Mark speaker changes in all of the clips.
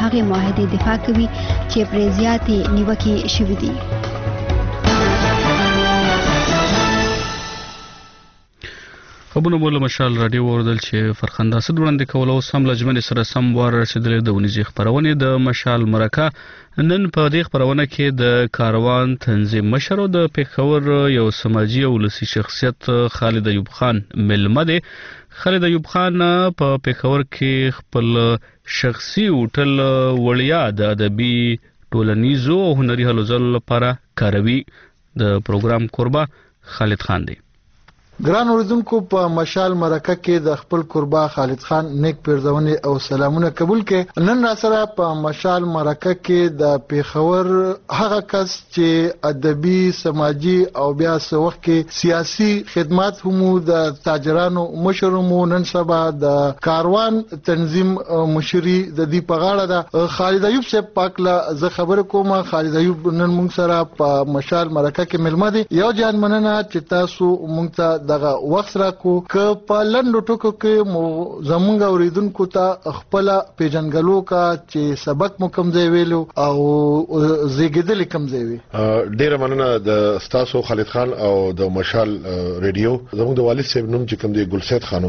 Speaker 1: هغې معاهدې دفاع کوي چې پرې زیاتې نیوکې شوې دي.
Speaker 2: خبرونه مو له مشال رادیو اوردل چې فرخنده اسد وړاندې کول او سم لجمن سره سم وار رسیدلې د ونیزي خبرونه د مشال مرکه نن په دې خبرونه کې د کاروان تنظیم مشر او د پیښور یو سماجی او ولسی شخصیت خالد ایوب خان ملمه دی. خالد ایوب خان په پیښور کې خپل شخصي هوټل وړیا د ادبي ټولنیزو او هنري هلو ځلو لپاره کاروي. د پروګرام قربا خالد خان دی.
Speaker 3: ګران اوریدونکو په مشال مرکه کې د خپل قربا خالد خان نیک پیرزونې او سلامونه قبول کړي. نن را سره په مشال مرکه کې د پیښور هغه کس چې ادبي سماجی او بیا څه وخت کې سیاسي خدمات هم د تاجرانو مشر مو نن سبا د کاروان تنظیم مشري د دې په غاړه ده. خالد ایوب صاحب پاکله زه خبر کوم. خالد ایوب نن موږ سره په مشال مرکه کې ملمه دي. یو جان مننه چې تاسو موږ ته دغه وخت راکو که په لندو ټکو کې مو زمونږ اوریدونکو ته خپل پیژنګلو کا چې سبق مو کوم ځای ویلو او زیږیدل کوم ځای وی.
Speaker 4: ډیره مننه د استاسو خالد خان او د مشال ریډیو. زموږ د والد صاحب نوم چې کوم دی ګلسید خانو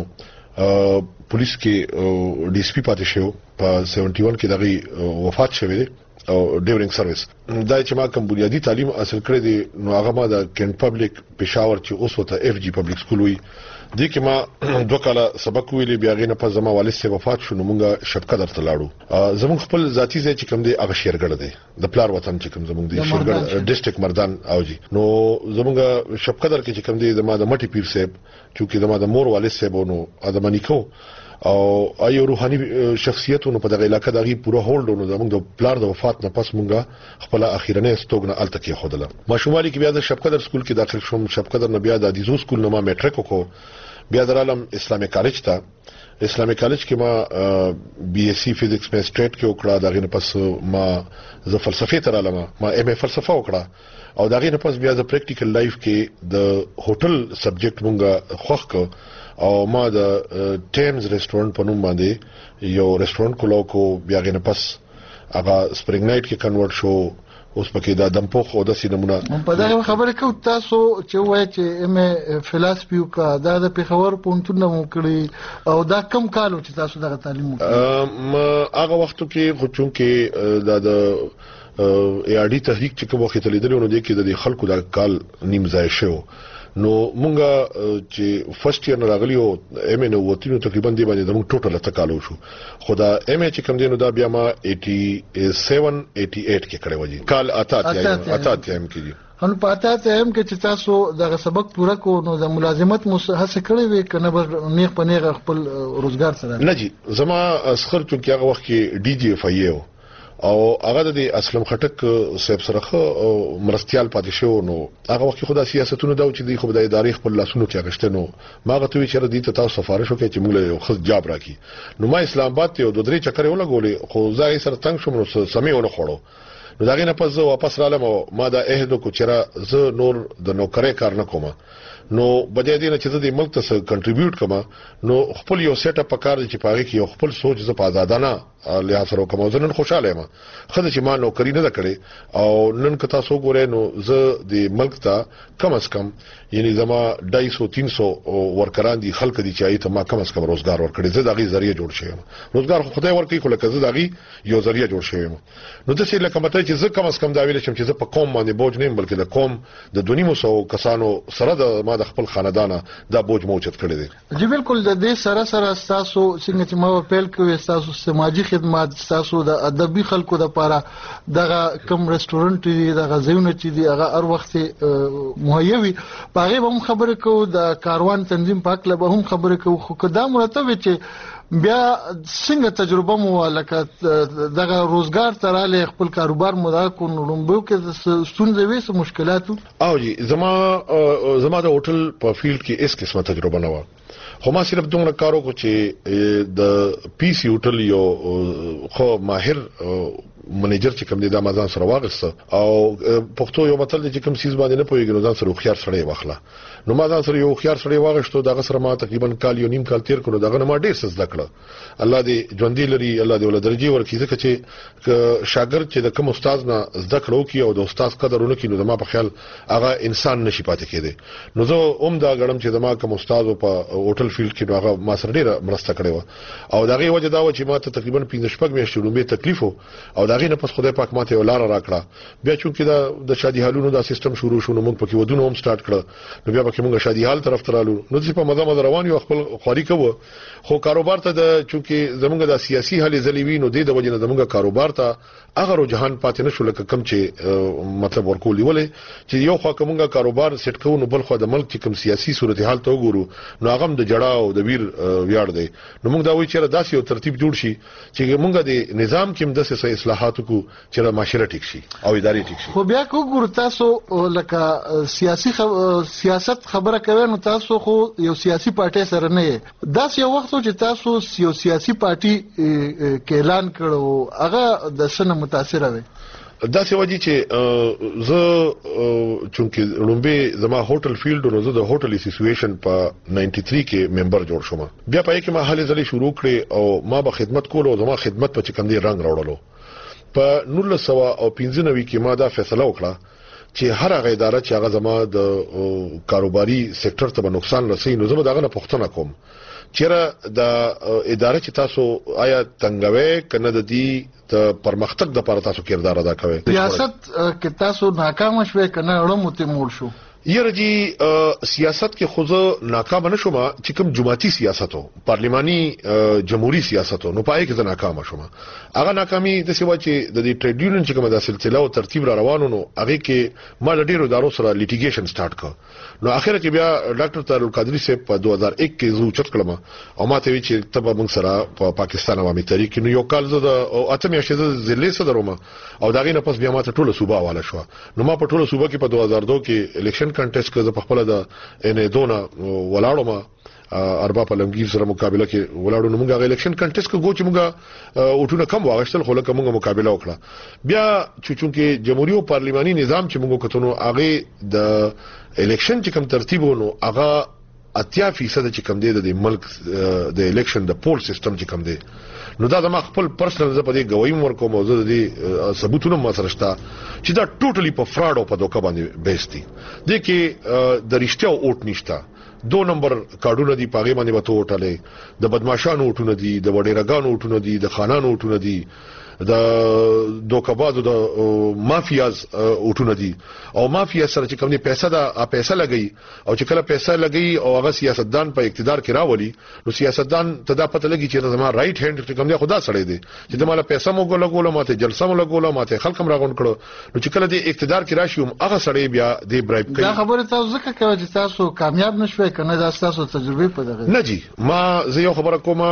Speaker 4: پولیس کې ډي اس پی پاتې شو په 71 کې دغه وفات شوه دی او ډیورینګ سرویس. دا چې ما کوم بنیادی تعلیم حاصل کړی دی نو هغه ما د کینټ پبلک پېښور چې اوس وته اف جی پبلک سکول وی دي کې ما 2 کاله سبق ویلې. بیا غینه په زما والد سره وفات شو نو مونږه شپقدر ته لاړو. زموږ خپل ذاتی ځای چې کوم دی هغه شیرګړ دی د پلار وطن چې کوم زموږ دی شیرګړ ډیسټریکټ مردان اوجی. نو زموږ شپقدر کې چې کوم دی زما د مټي پیر صاحب چې زما د مور والد صاحب نو ادمانی کو او ایو روحاني شخصیتونو په دغه علاقې دغه پوره هولډ نو زموږ د پلار د وفات نه پس مونږه خپل اخیرنه استوګنه الته کې خودله. ماشومالي کې بیا د شپقدر سکول کې داخل شوم. شپقدر نه بیا د ادیزو سکول نه ما میټریک وکړ. بیا درالم اسلامي کالج ته. اسلامي کالج کې ما بي اس سي فزکس په سټریټ کې وکړه. دغه نه پس ما ز فلسفه ته رالم. ما ام ا فلسفه وکړه او دغه نه پس بیا د پریکټیکل لایف کې د هوټل سبجیکټ مونږه خوښ ک او ما د ټیمز ریسټورانټ په نوم باندې یو ریسټورانټ کولو کو. بیا غینه پس هغه سپرینګ نایټ کې کنورټ شو. اوس پکې دا دمپوخ او د سینمونه
Speaker 3: په دغه خبره کو تاسو چې وایي چې ام فلسفي کا دا د پیښور پونتون مو کړی او دا کم کالو چې تاسو دغه تعلیم وکړ.
Speaker 4: هغه وختو کې خو چونکې دا د اډي تحریک چې کوم وخت لیدل نو د کې د خلکو د کال نیم ځای شو. نو مونږه چې فرست ایئر راغلی او ام ان وتینو تقریبا دی باندې زموږ ټوټل تکالو شو. خدا ام چې کوم دینو دا بیا ما 87 88 کې کړی وځي کال اتا ام کې دي.
Speaker 3: ان پاته ته هم کې چې تاسو دغه سبق پوره کو نو د ملازمت هڅه کړې وي کنه به نیغ په نیغ خپل روزګار سره
Speaker 4: نه جی. زما اسخر چې هغه وخت کې ډي جی اف ای او هغه د اسلم خټک صاحب سره مرستيال پاتې شو. نو هغه وخت خدا سیاستونه دا چې دی خو د ادارې خپل لاسونو کې اغشته. نو ما غته چې ردی ته تاسو سفارش وکړي چې موږ له خص جاب راکې. نو ما اسلام آباد ته 2-3 چکر ولګولې خو ځای سره تنگ شوم نو سمې ونه خوړو. نو دا غینه پس واپس رالم او ما دا عہد کو چیرې زه نور د نوکرې کار نه کوم. نو بجای دې نه چې د ملک ته کنټریبیوټ کما نو خپل یو سیټ اپ کار چې پاره کې یو خپل سوچ ز په آزادانه لحاظ سره کوم ځنن خوشاله یم. خدای چې ما نوکری نه کړې او نن کتا سو ګورې نو زه د ملک ته کم از کم یعنی زما 250-300 ورکران دي خلک دي چې ایته ما کم از کم روزګار ورکړي. زه دغه ذریعہ جوړ شوم. روزګار خدای ورکړي خو لکه زه دغه یو ذریعہ جوړ شوم. نو د څه لکه مته چې زه کم از کم دا ویل چې زه په قوم باندې بوج نه بلکې د قوم د 200 کسانو سره د ما د خپل خاندان دا بوج موجود کړی دی.
Speaker 3: جی بالکل د دې سره تاسو څنګه چې ما پیل کوي تاسو سماجی خدمات تاسو د ادبي خلکو د لپاره دغه کم ریسټورانټ دی دغه ځایونه چې دی هغه هر وخت مهیوي پاره هم خبره کو د کاروان تنظیم پاک له هم خبره کو خو کدا مرتب چې بیا څنګه تجربه مو لکه دغه روزګار تراله خپل کاروبار مدا کو نومبو کې ستونزې وې مشکلات
Speaker 4: او جی زما د هوټل په فیلډ کې اس قسمه تجربه نه و. خو ما صرف دومره کارو کو چې د پی سی هوټل یو خو ماهر منیجر چې کوم دی د امازان سره واغسته او پښتو یو متل چې کوم سیس باندې نه پويږي نو ځان سره خيار سره واخله نو ما ځان سره یو خيار سره واغشتو دغه سره ما تقریبا کال یو نیم کال تیر کړو دغه ما ډیر څه زده کړ الله دې ژوندۍ لري الله دې ول درجه ورکړي ځکه چې شاګرد چې د کوم استاد نه زده کړو کی او د استاد قدرونه کی نو ما په خیال هغه انسان نشي پاتې کېده نو زه دا غړم چې ما کوم استاد په هوټل فیلډ کې هغه ما سره ډیره مرسته کړې و او دغه وجه دا و چې ما ته تقریبا 15 میاشتې لومبه تکلیف او دغه نه پس خدای پاک ماته ولار راکړه بیا چې د شادي حالونو دا سیستم شروع شو نو موږ پکې ودونه هم سٹارټ کړ نو بیا پکې موږ شادي حال طرف ترالو نو چې په مزه روان یو خپل خوري کوو خو کاروبار ته د چونکه زمونږ د سیاسي حل زلیوی نو د وجه نه زمونږ کاروبار ته هغه رجحان پاتې نشو لکه کم چې مطلب ورکول ولې چې یو خو کومه کاروبار سیټ کوو نو بل خو د ملک چې کوم سیاسي صورتحال ته وګورو نو هغه د جړه او د ویر ویاړ دی نو موږ دا وایو چې داسې یو ترتیب جوړ شي چې موږ د نظام کې مدسه اصلاحات کو چې معاشره ټیک شي او ادارې ټیک شي
Speaker 3: خو بیا وګورو تاسو لکه سیاست خبره کوي نو تاسو خو یو سیاسي پارټي سره نه یې داس یو وخت چې تاسو یو سیاسي پارټي کې اعلان کړو هغه د سن متاثر وي
Speaker 4: دا څه وجه چې زه چونکی لومبه زما هوټل فیلډ نو زه د هوټل اسوسییشن په 93 کې ممبر جوړ شوم بیا پای کې ما هلې ځلې شروع کړې او ما به خدمت کولو زما خدمت په چکم دی رنگ راوړلو په 1995 کې ما دا فیصله وکړه چې هر هغه اداره چې هغه زما د کاروباري سېکټر ته نقصان رسوي نو زه دغه نه پوښتنه کوم چیرې د اداره چې تاسو آیا تنګوي کنه د دې ته پرمختګ د لپاره تاسو کردار ادا کوي
Speaker 3: سیاست کې تاسو ناکام شوي کنه اړم ته مول شو
Speaker 4: یرجی سیاست کې خو ناکام نشوم چې کوم جماعتي سیاست او پارلماني جمهوریت سیاست نو پای کې ناکام شوم هغه ناکامي د سیوا چې د دې ټریډ یونین چې کومه د سلسله او ترتیب را روانو نو هغه کې ما ډیرو دارو سره لیټیګیشن سٹارټ کړ نو اخر کې بیا ډاکټر طارق قادری صاحب په 2001 کې زو چت کړم او ما ته وی چې تبه موږ سره په پاکستان عوامي تحریک نو یو کال زه او اتم یې شه ضلع صدروم او داغه نه پس بیا ما ته ټوله صوبه حواله شو نو ما په ټوله صوبه کې په 2002 کې الیکشن کنټیسټ کې په خپل د ان دونه ولاړو ما اربا په لمګیر سره مقابله کې ولاړو نو موږ غو الیکشن کنټیسټ کې ګو چې موږ اوټونه کم واغشتل خو لکه موږ مقابله وکړه بیا چې جمهوریت او پارلماني نظام چې موږ کتونو هغه د الیکشن چې کوم ترتیبونو هغه 80% چې کوم دی د ملک د الیکشن د پول سیستم چې کوم دی نو دا د ما خپل پرسنل ز په دې گواہی ورکوم او زه د ثبوتونو ما سره شته چې دا ټوټلی په فراډ او په دوکه باندې بیستی د کې د رښتیا اوټ نشته 2 نمبر کارډونه دی پاغي باندې وته وټلې د بدمعشانو وټونه دي د وډیرګانو وټونه دي د خانانو وټونه دي د دوکبازو د مافیاز وټونه دي او مافیا سره چې کوم نه پیسې لګي او چې کله پیسې لګي او هغه سیاستدان په اقتدار کې راولي نو سیاستدان ته دا پته لګي چې زما رائټ هند چې کوم نه خدا سره دی چې د مال پیسې مو ګولو ماته جلسه مو لګولو ماته خلکم راغون کړو نو چې کله د اقتدار کې راشي هغه سره بیا د برایب کوي
Speaker 3: دا خبره تاسو ځکه کوي چې تاسو کامیاب نشوي کنه دا تاسو تجربه په دغه
Speaker 4: نه جی ما زه یو خبره کوم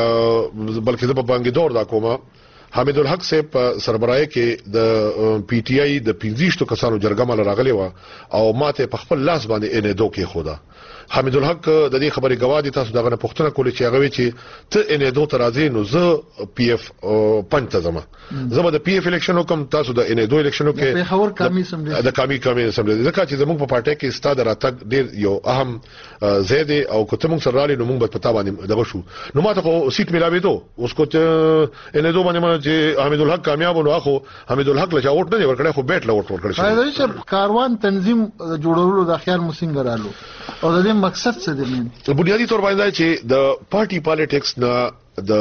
Speaker 4: بلکې د بانګي دور دا کوم حمید الحق صاحب سربراهي کې د پی ټی آی د 15 کسانو جرګه مال راغلی و او ماته په خپل لاس باندې ان دو کې خوده حمید الحق د دې خبرې گواه دي تاسو دغه پوښتنه کولې چې هغه چې ته ان دو ترازی نو زه پی اف پنځه زما زما د پی اف الیکشن وکم تاسو د ان دو الیکشن کې
Speaker 3: په خبر کمی سملي
Speaker 4: د کمی سملي ځکه چې زموږ په پارټي کې ستاد راتګ ډیر یو اهم زیاده او کوته موږ سره رالي نو موږ په پتا باندې دغه شو نو ماته خو سیټ ملاوي دو اوس کو ان دو باندې چې حمید الحق کامیاب نو اخو حمید الحق له چاوټ نه ورکړي خو بیٹ له ورکړي
Speaker 3: شي چې کاروان تنظیم جوړولو د خیال مسنګ رالو او د مقصد څه دی
Speaker 4: بنیادی تور باندې چې د پارټي پالیټکس نه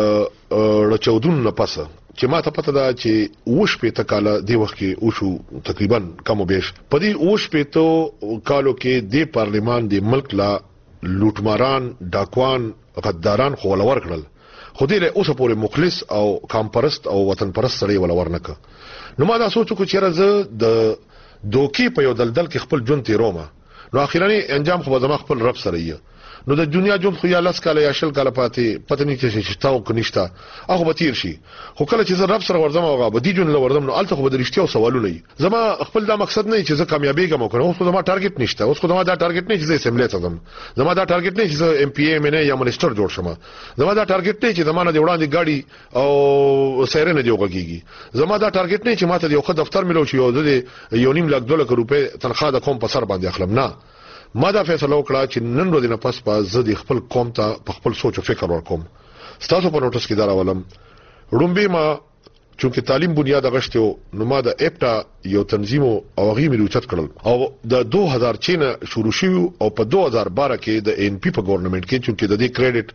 Speaker 4: د رچودون نه پسه چې ما ته پته ده چې وش په تکاله دی وخت کې او شو تقریبا کم بیش په دې وش په تو کالو کې د پارلیمان د ملک لا لوټماران ډاکوان غداران خو ولور کړل خو دې له اوسه پورې مخلص او کامپرست او وطن پرست سره ولور نه ک نو ما دا سوچ کو چې راز د دوکي په یو دلدل کې خپل جون تیرومه نو اخیرانی انجام خو زما خپل رب سره یې نو د دنیا جون خو یا لاس کاله یا شل کاله پاتې پته نه چې شتاو کنيشتا هغه به تیر شي خو کله چې زه رب سره ورځم او به دي جون لوردم نو الته خو به رښتیا سوالونه وي زما خپل دا مقصد نه چې زه کامیابی کوم کنه اوس خو زما ټارګټ نشته اوس خو زما دا ټارګټ نه چې زه اسمبلی ته ځم زما دا ټارګټ نه چې زه ام پی ام نه یا منسٹر جوړ شم زما دا ټارګټ نه چې زمانه دی وړاندې گاډي او سیره نه دی وګیږي زما دا ټارګټ نه چې ماته یو ښه دفتر ملو شي او د یو نیم لک $2 روپے تنخواه د قوم په سر باندې اخلم نه ما دا فیصله وکړه چې نن ورځ نه پس په زه د خپل قوم ته په خپل سوچ او فکر ورکوم ستاسو په نوټس کې دا راولم رومبه ما چونکه تعلیم بنیاد غشته نو ما د اپټا یو تنظیم او غي مې روچت کړل او د 2006 نه شروع شو او په 2012 کې د ان پی په ګورنمنت کې چونکه د دې کریډټ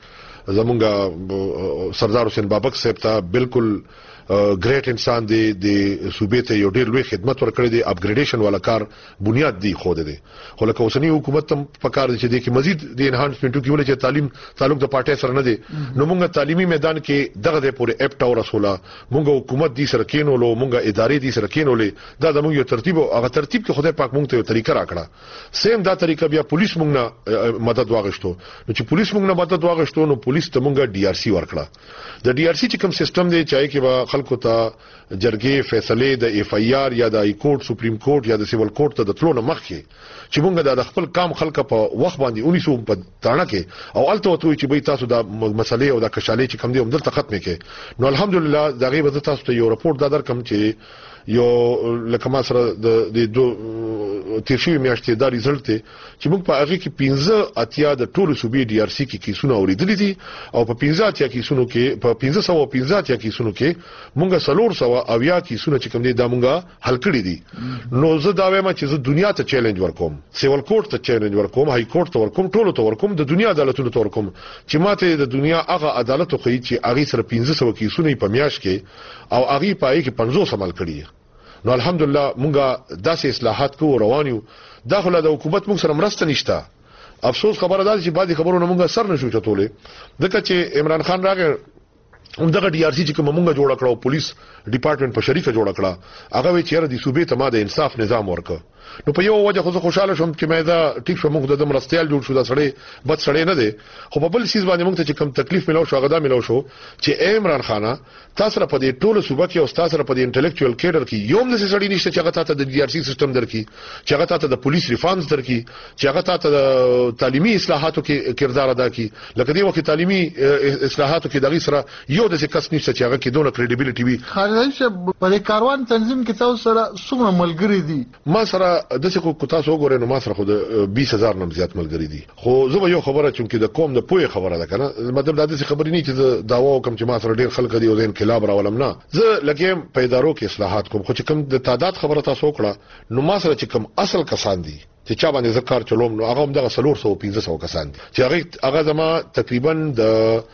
Speaker 4: زمونږ سردار حسین بابک صاحب ته بالکل ګریټ انسان دی د صوبې ته یو ډیر لوی خدمت ورکړی دی اپګریډیشن والا کار بنیاد دی خو دی خو لکه اوسنی حکومت هم په کار دي چې د مزید د انهانسمنټو کې ولې چې تعلیم تعلق د پارټي سره نه دی نو موږ تعلیمي میدان کې دغه د پورې اپټ او رسوله موږ حکومت دي سره کېنولو موږ ادارې دي سره کېنولې دا د موږ یو ترتیب او هغه ترتیب کې خدای پاک موږ ته یو طریقه راکړه سیم دا طریقه بیا پولیس موږ نه مدد واغښتو نو چې پولیس موږ نه مدد واغښتو نو پولیس ته موږ ډي آر سي ورکړه د ډي آر سي چې کوم سیستم دی چای کې خلکو ته جرګې فیصله د اف ای آر یا د ای کورټ سپریم کورټ یا د سیول کورټ ته د تلو نه مخکې چې موږ د خپل کام خلک په وخت باندې 1900 په تاڼه کې او الته وته چې به تاسو د مسلې او د کشالې چې کم دي هم دلته ختمه کې نو الحمدلله دا غي به تاسو ته یو رپورت دا درکم چې یو لکه ما سره د تیرشي میاشتې دا ریزلټ دی چې موږ په هغه کې 15 اتیا د ټولو صوبې ډي آر سي کې کیسونه اوریدلې دي او په 15 اتیا کیسونو کې په 1515 اتیا کیسونو کې موږ 300 اویا کیسونه چې کوم دي دا موږ حل کړی دي نو زه دا وایم چې زه دنیا ته چیلنج ورکوم سیول کورټ ته چیلنج ورکوم های کورټ ته ورکوم ټولو ته ورکوم د دنیا عدالتونو ته ورکوم چې ماته د دنیا هغه عدالت خو چې هغه سره 1500 کیسونه په میاش کې او هغه پای کې 500 عمل کړی نو الحمدلله مونږه داسې اصلاحات کو روانیو داخله د حکومت موږ سره مرسته نشته افسوس خبره ده چې بعضی خبرونه مونږه سر نشو چتولې دغه چې عمران خان راغی دغه ډي آر سي چې کوم مونږه جوړ کړو پولیس ډپارټمنټ په شریکه جوړ کړه هغه وی چیرې د صوبې ته ما د انصاف نظام ورکړ نو په یو وجه خو خوشاله شوم چې مې دا ټیک شو موږ د مرستيال جوړ شو دا سړی بد سړی نه دی خو په بل سیس باندې موږ ته چې کوم تکلیف ملو شو غدا ملو شو چې عمران خان تاسو را په دې ټولو صوبه کې او تاسو را په دې انټلیکچوال کیډر کې یوم د سړی نشته چې هغه ته د ډي آر سي سیستم درکې چې هغه ته د پولیس ریفارمز درکې چې هغه ته د تعلیمي اصلاحاتو کې کردار ادا کړي لکه دی وخت تعلیمي اصلاحاتو کې دغه سره یو د کس نشته چې هغه کې دونه کریډیبিলিټي وي
Speaker 3: خالد په کاروان تنظیم کې تاسو سره څومره ملګری دي ما سره د څه کو تاسو وګورئ نو ما سره خو د 20000 نم زیات ملګری دي خو زه یو خبره چونکه د قوم د پوهه خبره ده کنه مطلب دا د خبرې نه چې داوا کوم چې ما سره ډیر خلک دي او زین انقلاب راولم نه زه لګیم په ادارو کې اصلاحات کوم خو چې کوم د تعداد خبره تاسو وکړه نو ما سره چې کوم اصل کسان دي چې چا باندې ذکر چلوم نو هغه هم دغه 315 کسان دي چې هغه زما تقریبا د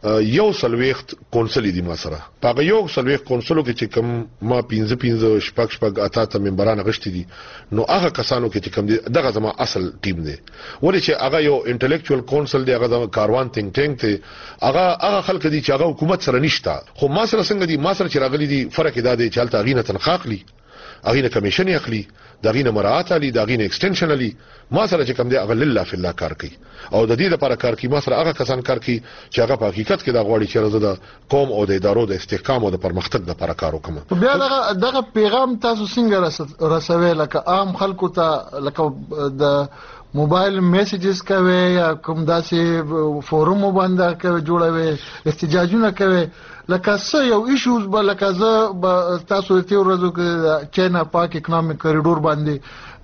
Speaker 3: یو سلويخت کونسل دي ما سره په یو سلويخت کونسلو کې چې کوم ما 15 شپږ اته ته ممبران غشتي دي نو هغه کسانو کې چې کوم دي دغه زما اصل ټیم دی ولې چې هغه یو انټلیکچوال کونسل دی هغه د کاروان تینک ټینک دی هغه خلک دي چې هغه حکومت سره نشته خو ما سره څنګه دي ما سره چې راغلي دي فرق دا دی چې حالت غینه تنخواه اخلي اغینه کمیشن اخلي دغینه مراعات علی دغینه ایکستنشن علی ما سره چې کوم دی هغه لله فی الله کار کوي او د دې لپاره کار کوي ما سره هغه کسان کار کوي چې هغه په حقیقت کې د غوړي چې رزه د قوم او د ادارو د استحکام او د پرمختګ لپاره کار وکم بیا دغه پیغام تاسو څنګه رسوي لکه عام خلکو ته لکه د موبایل میسیجز کوي یا کوم داسې فورم باندې کوي جوړوي احتجاجونه کوي لکه څه یو ایشوز بل لکه زه تاسو ته ورځو کې چاینا پاک اکونومیک کوریډور باندې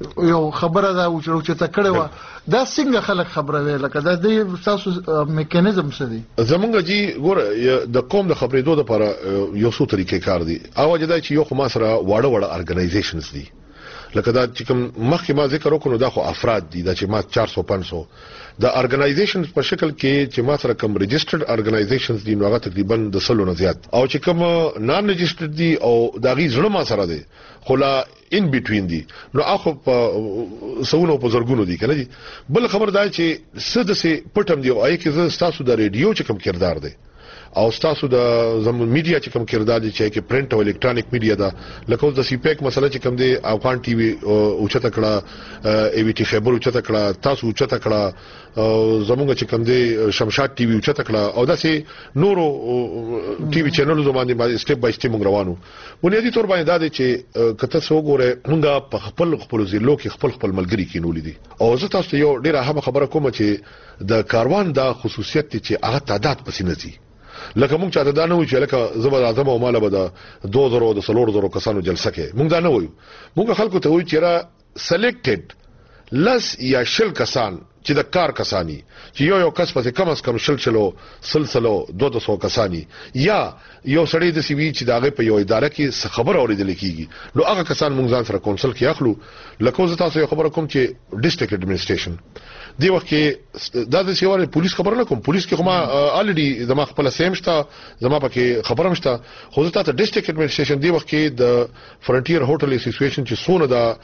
Speaker 3: یو خبره دا چې تکړه و دا څنګه خلک خبره وی لکه دا د تاسو میکانیزم څه دی زمونږ جی ګور د قوم د خبرېدو لپاره یو څو طریقې کار دي او جدا چې یو خو ما سره واړه ارګنایزیشنز دي لکه دا چې کوم مخکې ما ذکر وکړو دا خو افراد دي دا چې ما 400-500 د ارګنایزیشنز په شکل کې چې ما سره کوم ريجسترډ ارګنایزیشنز دي نو هغه تقریبا د 100 نه زیات او چې کوم نان ريجسترډ دي او دا غي زړه ما سره دي خو لا ان بیټوین دي نو اخو په سونو په زرګونو دي کنه دي بل خبر دا چې سد سه پټم دی او اې کې تاسو د ریډیو چې کوم کردار دی
Speaker 4: او تاسو د زموږ میډیا چې کوم کردار دي چې پرنٹ او الکترونیک میډیا دا لکه د سی پیک مسله چې کوم دی افغان ټي وي او چته کړه ای وی ټي خبر او چته کړه تاسو چته کړه زموږ چې کوم دی شمشاد ټي وي او چته کړه او داسې نورو ټي وي چینلونو باندې سټپ بای سټپ موږ روانو بنیادی تور باندې دا دي چې کته سو ګوره موږ په خپل ضلعو کې خپل ملګری کینولې دي او زه تاسو یو ډیره هم خبره کوم چې د کاروان دا خصوصیت چې هغه تعداد پسې نه دي لکه موږ چاته دا نه وایو چې لکه زبر اعظم او مال به د 2000 او 3000 کسانو جلسه کې موږ دا نه وایو موږ خلکو ته وایو چې را سلیکټډ لس یا شل کسان چې د کار کسانی چې یو کس پسې کم از کم شلو سلسلو 200 کسانی یا یو سړی د سی وی چې داغه په یو اداره کې خبر اوریدل کیږي نو هغه کسان موږ ځان سره کونسل کې اخلو لکه زه تاسو یو خبره کوم چې ډیسټریکټ ایڈمنسټریشن دی وخت کې دا د سیواره پولیس خبر نه کوم پولیس کې خو ما الریډي زما خپل سیم شته زما پکې خبرم شته خو زه تاسو ډیسټریکټ ایڈمنسټریشن دی وخت کې د فرنټیر هوټل اسوسییشن چې سونه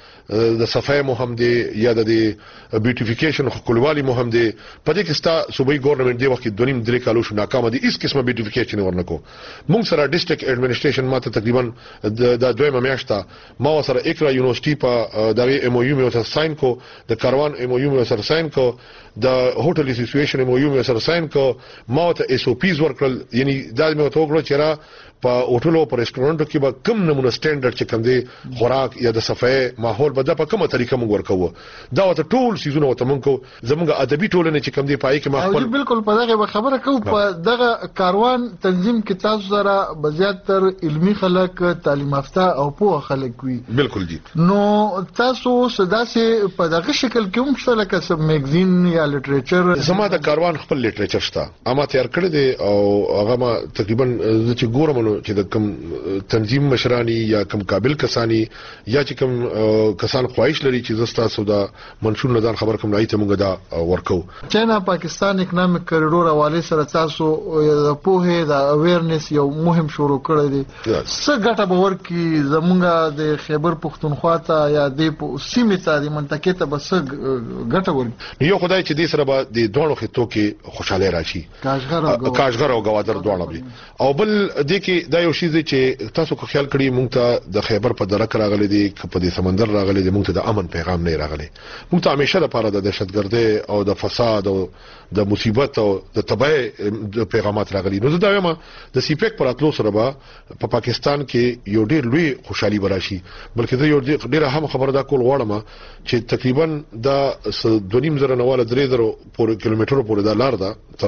Speaker 4: د صفای مهم دی یا د بیوټیفیکیشن خپلوالي مهم دی په دې کې ستا صوبایي ګورنمنت دی وخت 2.5 کالو شو ناکام دي هیڅ قسمه بیوټیفیکیشن ورنکو موږ سره ډیسټریکټ ایڈمنسټریشن ماته تقریبا د دویمه میاشته ما سره اقرا یونیورسيټي په دغه ام او یو مې سره ساين کو د کاروان ام او یو مې سره ساين کو د هوټل اسوسییشن ام او یو مې سره ساين کو ما ته اس او پیز ورکړل یعنی دا مې ته وګورم چې را په هوټلو پر ریسټورانټو کې به کم نمونه سټانډرډ چې کوم دی خوراک یا د صفای ماحول به د په کومه طریقه موږ ورکوو دا وته ټول سيزونه وته موږ زموږ ادبي ټولنه چې کوم دی پای کې ما خپل
Speaker 3: بالکل په دغه خبره کوم په دغه کاروان تنظیم کې تاسو سره بزیاتر علمی خلک تعلیم یافته او پوه خلک وي
Speaker 4: بالکل دي
Speaker 3: نو تاسو سداسه په دغه شکل کې هم شته لکه سب میگزین یا لټریچر
Speaker 4: زما د کاروان خپل لټریچر شته اما تیار کړی دی او هغه ما تقریبا چې ګورم چې د کوم تنظیم مشرانی یا کوم قابل کسانی یا چې کوم کسان خواهش لري چې زستا سودا منشور ندان خبر کوم لای ته موږ دا ورکو
Speaker 3: چاینا پاکستان اکونومیک کوریډور حواله سره تاسو د پوهه د اویرنس یو مهم شروع کړی دی څه ګټه به ورکړي زمونږ د خیبر پختونخوا ته یا د سیمه ته د منطقې ته بس ګټه ورکړي
Speaker 4: یو خدای چې دې سره به د دوه خطو کې خوشاله راشي کاشغر او گوادر دوه او بل دې کې دا یو شی دی چې تاسو کو خیال کړی مونږ ته د خیبر په درک راغلي دي په دې سمندر راغلي دي مونږ ته د امن پیغام نه راغلي مونږ ته همیشه د پاره د دهشتګردۍ او د فساد او د مصیبت او د تباہی د پیغامات راغلي نو زه دا وایم د سی پیک پر اتلو سره په پاکستان کې یو ډیر لوی خوشحالي براشي بلکې زه یو ډیر هم خبر دا کول غواړم چې تقریبا د 2.5 زره نواله 3 کیلومترو پورې دا لار ده تر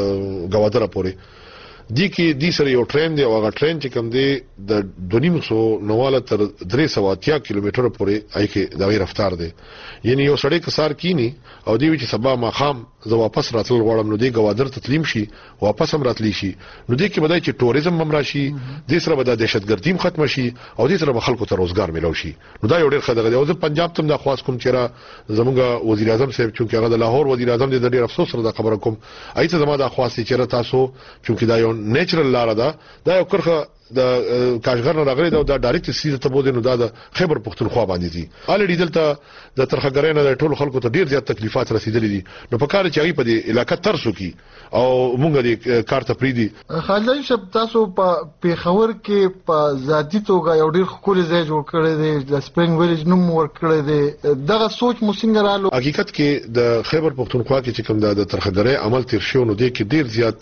Speaker 4: گوادر پورې دی کې دی سره یو ټرین دی او هغه ټرین چې کوم دی د 2.5 نواله تر 380 کیلومتر پورې آی کې دا غیر رفتار دی یعنی یو سړی کسار کینی او دی چې سبا ما خام زه واپس راتل غواړم نو دی گوادر تسلیم شي واپس هم راتلی شي نو دی کې بدای چې ټوریزم هم راشي د سره به د دهشتګردیم ختم شي او د سره به خلکو ته روزګار ملو شي نو دا یو ډیر خدای دی او زه پنجاب ته د خواص کوم چې را زموږ وزیر اعظم صاحب چې هغه د لاهور وزیر اعظم دی د ډیر افسوس سره دا خبره کوم ایته زما د خواص چې تاسو چې دا یو نیچرل لار ده دا یو کرخه د کاشغر نه راغلی دا ډایرکټ سیده ته بده نو دا د خیبر پختونخوا باندې دي الریډي دلته د ترخګرۍ نه ټول خلکو ته ډیر زیات تکلیفات رسیدلې دي نو په کار چې هغه په دې علاقې ترسو کی او مونږ دې کار ته پریدي
Speaker 3: خالد شپ تاسو په پیښور کې په ذاتی توګه یو ډیر خولي ځای جوړ کړی دی د سپرینګ ویلیج نوم ورکړی دی دغه سوچ مو څنګه رالو
Speaker 4: حقیقت کې د خیبر پختونخوا کې چې کوم د ترخګرۍ عمل تیر شو نو دې کې ډیر زیات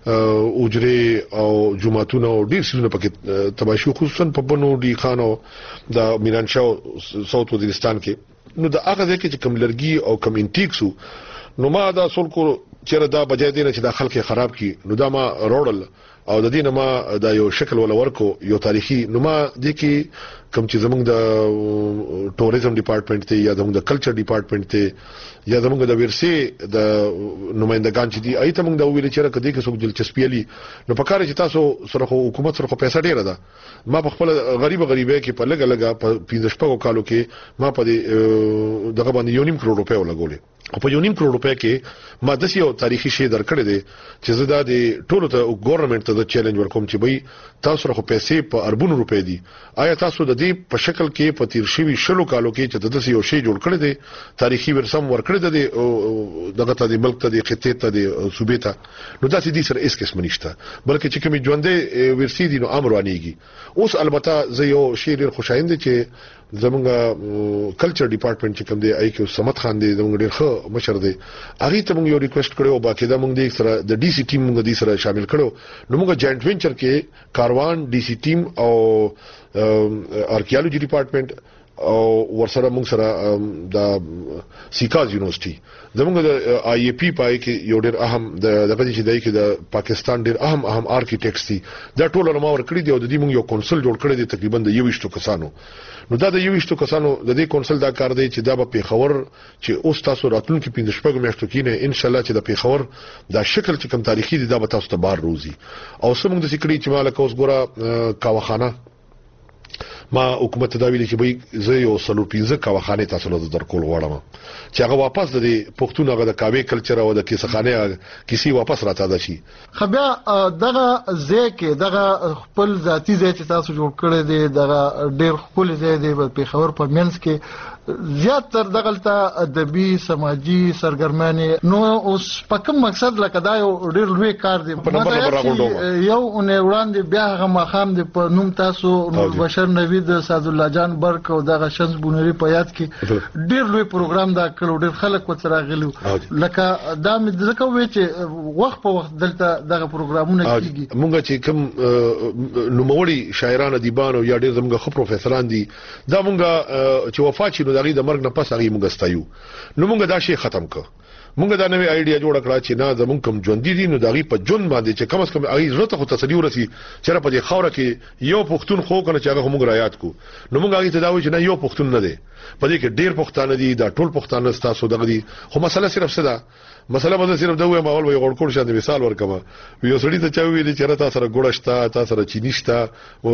Speaker 4: اوجري او جمعتون او ډیر سونه پکې تباشو خصوصا په بنو ډی خانو د میرانشاو ساوث وزیرستان کې نو د هغه ځکه چې کوم لرګي او کوم انټیکسو نو ما دا اصل کو چیرې دا بجای دی چې د خلک خراب کی نو دا ما روړل او د دینه ما دا یو شکل ولا ورکو یو تاریخي نو ما د کی کوم چې زمونږ د ټوریزم ډپارټمنټ ته یا زمونږ د کلچر ډپارټمنټ ته یا زمونږ د ورسي د نمائندگان چې دي ایته موږ د ویل چې راکدي کې څوک دلچسپي لري نو په کار چې تاسو سره حکومت سره پیسې ډیره ده ما په خپل غریبه کې په لګا په 15 کالو کې ما په دغه باندې 1.5 کروڑ روپے ولګولې او په 1.5 کروڑ روپے کې ما د یو تاریخي شی درکړې دي چې زه د ټولو ته ګورنمنت ته ته چیلنج ورکوم چې بھئی تاسو راخو پیسې په اربونو روپے دي آیا تاسو د دې په شکل کې په تیر شوي شلو کالو کې چې د یو شی جوړ کړی دی تاریخي ورسم ورکړی دی دغه ته د ملک ته د خطې ته د صوبې ته نو داسې دي سره هیڅ قسم نشته بلکې چې کوم ژوندې ورسي دي نو امر وانيږي اوس البته زه یو شی ډیر خوشاینده چې زمونږ کلچر ډپارټمنټ چې کوم دی آی کیو سمت خان دی زمونږ ډیر ښه مشر دی هغه ته موږ یو ریکوست کړو باقاعده موږ د سره د ډي سي ټیم موږ د سره شامل کړو نو موږ جاینټ وینچر کې کاروان ډي سي ټیم او آرکیالوجي ډپارټمنټ او ورسره موږ سره د سیکاز یونیورسيټي زموږ د آی ای پی پای کې یو ډېر اهم دغه چې دای کې د پاکستان ډېر اهم آرکیټیکټس دي دا ټول علماء ورکړي دي او د دې موږ یو کونسل جوړ کړی دی تقریبا د 21 کسانو نو دا د 21 کسانو د دې کونسل دا کار دی چې دا په پیښور چې اوس تاسو راتلونکي 15 شپږ میاشتو کې نه ان شاء الله چې د پیښور دا شکل چې کوم تاریخي دی دا به تاسو ته بار روزي او سمون د سکړي چې مالک اوس ګوره کاوخانه ما حکومت دا ویلي چې به زه یو سلو 15 کاوخانه تاسو له درکول غواړم چې هغه واپس د پښتون هغه د کاوی کلچر او د کیسخانه کیسي واپس راځي شي
Speaker 3: خبیا دغه ځکه دغه خپل ذاتی ځای چې تاسو جوړ کړی دی دغه ډیر خپل ځای دی په خبر په منځ کې زیات تر دغلته ادبي سماجی سرګرمانه نو اوس په کوم مقصد لکه دا یو ډیر لوی کار دی یو نه وړاندې بیا هغه مخام دی په نوم تاسو نور بشر نوی د سعد الله جان برک او دغه شمس بونری په یاد کې ډیر لوی پروګرام دا کړو ډیر خلک وڅ راغلو لکه دا مې ځکه وی چې وخت په وخت دلته دغه پروګرامونه کیږي
Speaker 4: مونږ چې کوم نوموړي شاعران ادیبان او یا ډیر زموږ خو پروفیسوران دي دا مونږ چې وفات شي نو دغه د مرګ نه پس هغه مونږ ستایو نو مونږ دا شی ختم کړ مونږ دا نوې ایډیا جوړ کړه چې نه زمونږ کوم ژوند دي نو دغه په ژوند باندې چې کم از کم هغه ضرورت خو تسلی ورسي چې په دې خوره کې یو پښتون خو کنه چې هغه موږ رایات کو نو مونږ هغه ته دا وایو چې نه یو پښتون نه دی په دې کې ډیر پښتانه دي دا ټول پښتانه تاسو دغه دي خو مسله صرف څه ده مسله به صرف دا وایم اول وي غوړکوړ شاته مثال ورکما یو سړی ته چا ویلي چې تاسو سره ګوړشتا تاسو سره چینیشتا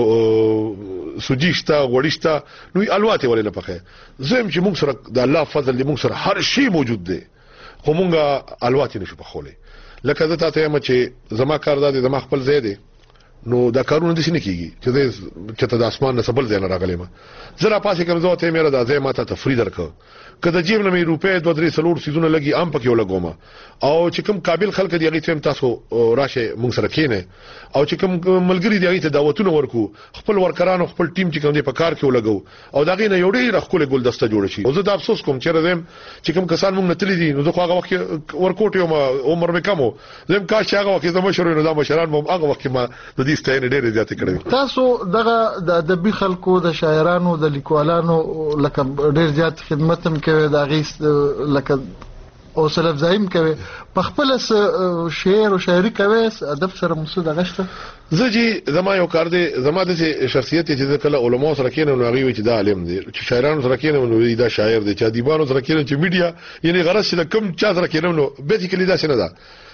Speaker 4: او سوجیشتا غوړیشتا نو الواته ولې نه پخې زم چې موږ سره د الله فضل دې موږ سره هر شی موجود دی خو مونږه الواته نشو پخولې لکه زه تاسو یم چې زما کار دا زما خپل ځای دی نو دا کارونه د شنه کیږي چې ته د اسمان نه سبل ځای نه راغلی ما زرا پاسې کوم ځای ته مې را ځای ماته تفرید درکو کله جیب نه مې روپې 2-3 سلور سيزونه لګي ام پکې ولګوم او چې کوم قابل خلک دی هغه ته تاسو راشه مونږ سره کینه او چې کوم ملګری دی هغه ته دعوتونه ورکو خپل ورکرانو خپل ټیم چې کوم دی په کار کې ولګو او داغه نه یو ډیر خپل ګلدسته جوړ شي او زه دا افسوس کوم چې راځم چې کوم کسان مونږ نتلی دي نو زه هغه وخت ورکوټ یم عمر مې کمو زم کا چې هغه وخت زما شروع نه دا مشران مو هغه وخت ما د دې ستاینه ډېر زیات کړې
Speaker 3: تاسو دغه د ادبي خلکو د شاعرانو د لیکوالانو لکه ډېر زیات خدمت هم کوي دا غیس لکه او سلف زایم کوي په خپل شعر او شاعري کوي ادب سره مسود غشته
Speaker 4: زجی زما یو کار دی زما د شخصیت چې کله علماء سره کېنه نو هغه وی چې دا عالم دی چې شاعرانو سره کېنه نو دا شاعر دی چې ادیبانو سره کېنه چې میډیا یعنی غرض چې کم چا سره کېنه نو بیسیکلی دا څنګه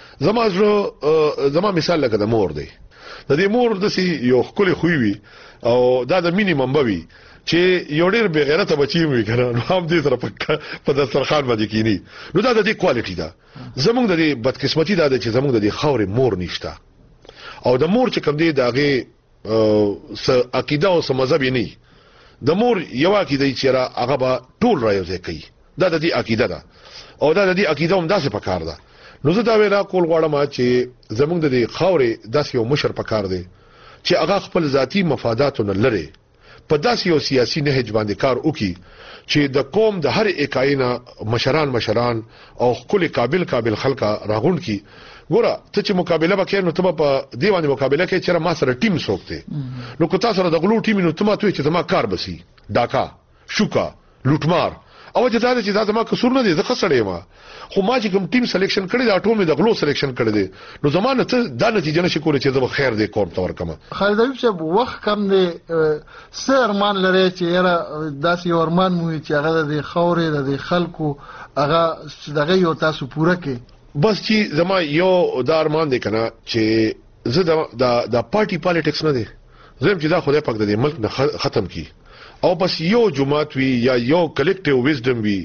Speaker 4: ده زما مثال لکه د مور دی د دې مور د یو خپل خوې وي او دا د مینیمم بوي چې یو ډېر بے غیرته بچی وي کنه نو هم دې سره په دسترخوان باندې کینی نو دا د دې کوالټي ده زمونږ د دې بدقسمتي ده چې زمونږ د دې خاورې مور نشته او د مور چې کوم دی داغه عقیده او مذهب نه د مور یو عقیده چې هغه به ټول رايوځي کوي دا د دې عقیده ده او دا د دې عقیده هم داسې پکار ده نو زه دا وینا کول غواړم چې زمونږ د دې خاورې داسې یو مشر پکار دی چې هغه خپل ذاتی مفاداتونه لري په داسې یو سیاسي نهج باندې کار وکړي چې د قوم د هر اکاینا مشران او خپل قابل خلکا راغون کی ګوره ته چې مقابله وکې نو ته په دی باندې مقابله کې چې ما سره ټیم سوکته نو که تاسو سره د غلو ټیم نو ته ما ته چې زما کار بسی ډاکا شوکا لوټمار او چې دا چې دا زما قصور نه دي زه خسړې ما خو ما چې کوم ټیم سلیکشن کړی دا ټول مې د غلو سلیکشن کړی دي نو زمانه ته دا نتیجه نشي کولای چې زه خیر دې کوم تور کما
Speaker 3: خالد ایوب صاحب وخت کم دی سرمان لري چې یاره داسې ورمان مو چې هغه د خورې د خلکو هغه دغه یو تاسو پوره کې
Speaker 4: بس چې زما یو دارمان دی کنه چې زه د پارټي پالیټکس نه دی زم چې دا خدای پاک د ملک نه ختم کی او بس یو جماعت وی یا یو کلیکټیو وزډم وی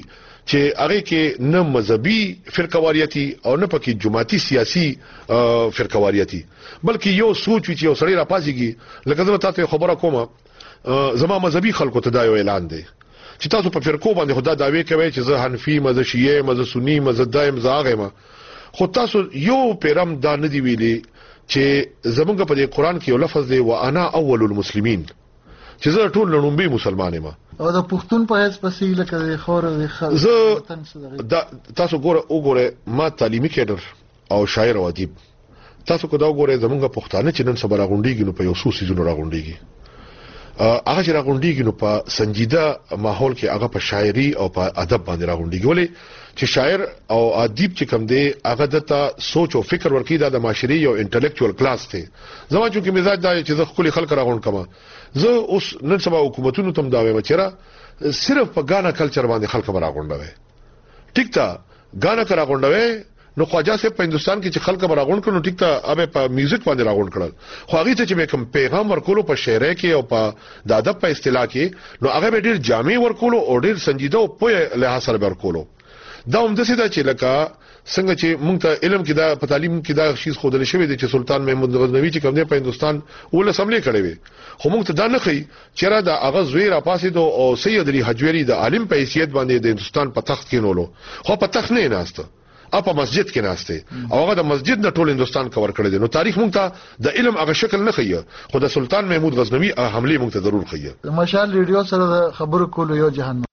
Speaker 4: چې هغه کې نه مذهبي فرقواریتي او نه پکې جماعتي سیاسي فرقواریتي بلکې یو سوچ چې یو سړی راپاسيږي لکه زه تاسو خبره کوم زما مذهبي خلکو ته دا یو اعلان دی چې تاسو په فرقو باندې خدا داوی کوي چې زه حنفي مذهب شیعه مذهب سنی مذهب دایم زاغه ما خو تاسو یو پیرم دا نه دی ویلي چې زمونږ په قرآن کې یو لفظ دی وانا اول المسلمین چې زه ټول لړومبي مسلمان یم
Speaker 3: او د پښتون په هیڅ پسې لکه خور
Speaker 4: زه تاسو وګوره ما تعلیمي کډر او شاعر او ادیب تاسو کو دا وګوره زمونږ پښتانه چې نن سبا راغونډيږي نو په یو څو سيزونو راغونډيږي هغه چې راغونډيږي نو په سنجیده ماحول کې هغه په شاعري او په ادب باندې راغونډيږي ولې چې شاعر او ادیب چې کوم دی هغه د سوچ او فکر ورکی د معاشري او انټلیکچوال کلاس ته زما چې مزاج دا چې زه خپل خلک راغونډ کما زه اوس نن سبا حکومتونو تم دا وایم چې صرف په غانا کلچر باندې خلک راغونډوي ټیک تا غانا کرا غونډوي نو خواجه صاحب په هندستان کې چې خلک راغونډ کړي نو ټیک تا اوبه په میوزیک باندې راغونډ کړل خو هغه ته چې کوم پیغام ورکولو په شعر کې او په د ادب په اصطلاح کې نو هغه ډیر جامع ورکولو او ډیر سنجیده او په لحاظ سره ورکولو دا هم د سیده چې لکه څنګه چې مونږ ته علم کې دا په تعلیم کې دا شیز خودل شوی دی چې سلطان محمود غزنوی چې کوم دی په هندستان ول اسمبلی کړی وي خو مونږ ته دا نه خي چې را دا هغه زوی را پاسې دو او سید علي حجویری د عالم په حیثیت باندې د هندستان په تخت کې نولو خو په تخت نه ناشته په مسجد کې ناشته او هغه د مسجد نه ټول هندستان کور کړی دی نو تاریخ مونږ ته د علم هغه شکل نه خي خو د سلطان محمود غزنوی حمله مونږ ته ضرور خي
Speaker 3: مشال ریډیو سره خبرو کولو یو جهان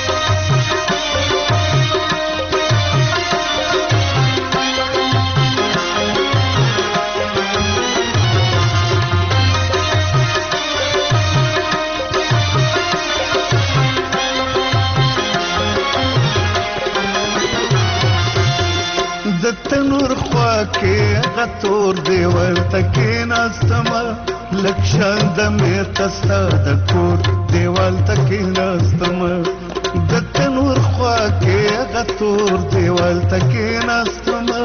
Speaker 5: تنور خوا کې غتور دیوال تکې ناستما لکشان د مې تستا د کور دیوال تکې ناستما د تنور خوا کې غتور دیوال تکې ناستما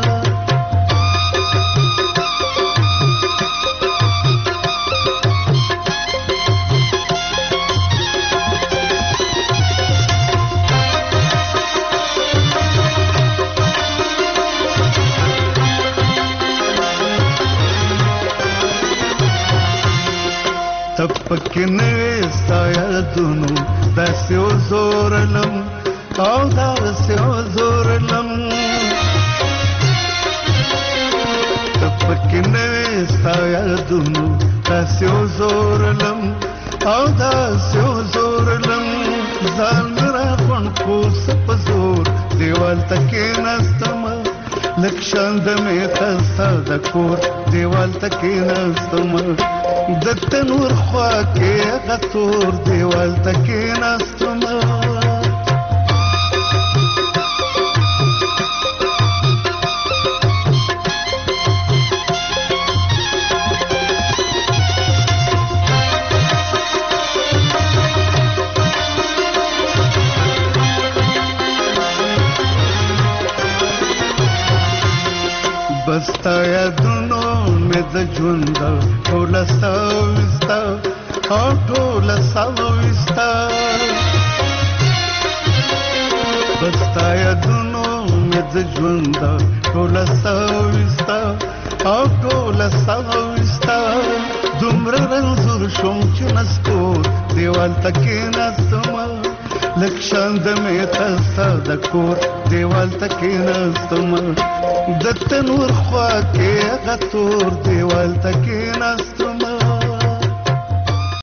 Speaker 5: تپکنه سایا دونو داسیو زورلم او داسیو زورلم تپکنه سایا دونو داسیو زورلم او داسیو زورلم ځان را خون کو سپزور دیوال تکې نستما لکشان د مې تستا د کور دیوال تکې نستما د تنور خوا کې غتور دیوال تکې ناستما بستا یادونو مې د ژوند ټول ساوستا او ټول ساوستا بستا یادونو مې د ژوند ټول ساوستا او ټول ساوستا دومره رنځور شوم چې نسکور دیوال تکې ناستما لکشان د مې تستا د کور دیوال تکې ناستما د تنور خوا کې غتور دیوال تکې ناستما